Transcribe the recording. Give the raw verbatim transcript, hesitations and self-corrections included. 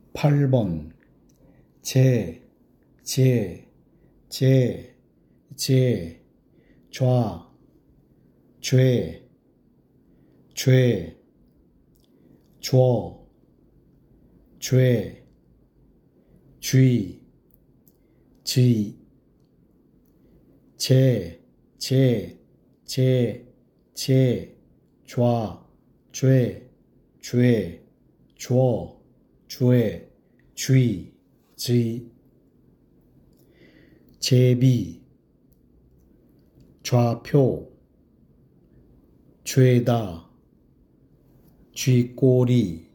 팔 번 제, 제, 제, 제, 좌, 죄, 죄, 줘, 죄, 쥐, 지, 제, 제, 제, 제, 좌, 죄, 죄, 줘, 죄, 쥐, 지, 제비, 좌표, 죄다, 쥐꼬리,